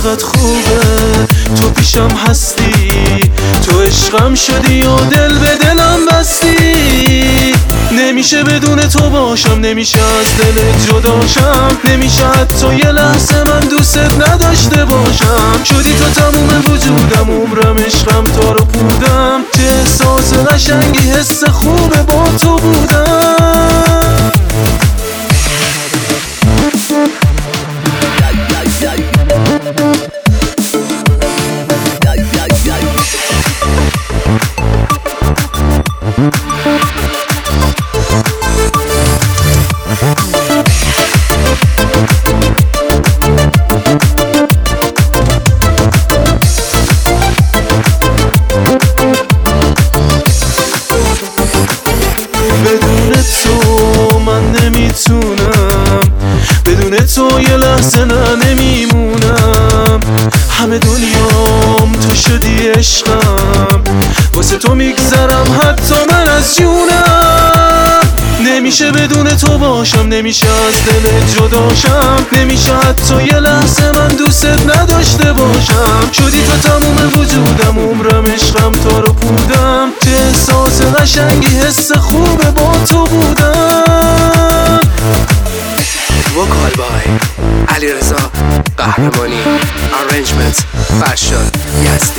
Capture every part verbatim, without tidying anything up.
چقدر خوبه تو پیشم هستی، تو عشقم شدی و دل به دلم بستی. نمیشه بدون تو باشم، نمیشه از دلت جداشم، نمیشه حتی یه لحظه من دوست نداشته باشم. شدی تو تموم وجودم، عمرم عشقم تار و پودم، چه احساس قشنگی حس خوبه با تو بودم. بدون تو من نمیتونم، بدون تو یه لحظه نه نمیمونم. همه دنیام تو شدی عشقم، واسه تو میگذرم حتی من از جونم. نمیشه بدون تو باشم، نمیشه از دلت جداشم، نمیشه حتی یه لحظه من دوست نداشته باشم. شدی تو تموم وجودم، عمرم عشقم تار و پودم، چه احساس قشنگی حس خوبه با تو بودم. وکال بای علیرضا قهرمانی، آرنجمنت فرشاد یزدی.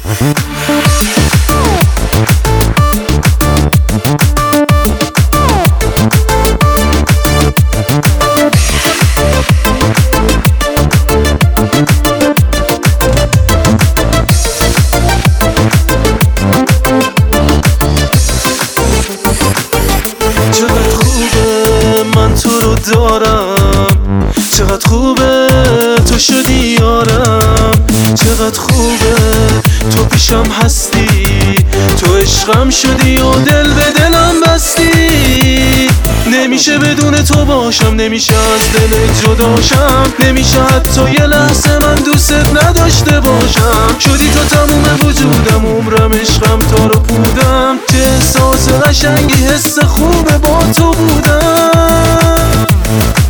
چقدر خوبه من تو رو دارم، چقدر خوبه تو شدی یارم، چقدر خوبه تو پیشم هستی، تو عشقم شدی و دل به دلم بستی. نمیشه بدون تو باشم، نمیشه از دلت جداشم، نمیشه حتی یه لحظه من دوست نداشته باشم. شدی تو تموم وجودم، عمرم عشقم تار و پودم، چه احساس قشنگی حس خوبه با تو بودم.